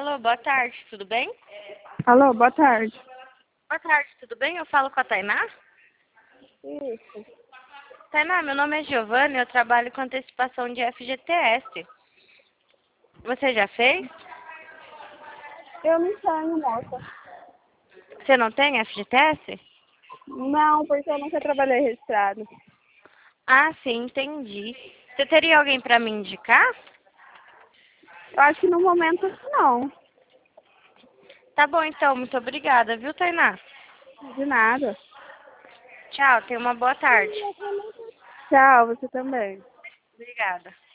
Alô, boa tarde, tudo bem? Alô, boa tarde. Boa tarde, tudo bem? Eu falo com a Tainá? Isso. Tainá, meu nome é Giovanna e eu trabalho com antecipação de FGTS. Você já fez? Eu não tenho, moça. Você não tem FGTS? Não, porque eu nunca trabalhei registrado. Ah, sim, entendi. Você teria alguém para me indicar? Eu acho que no momento não. Tá bom, então, muito obrigada, viu, Tainá? De nada. Tchau, tenha uma boa tarde. Tchau, você também. Obrigada.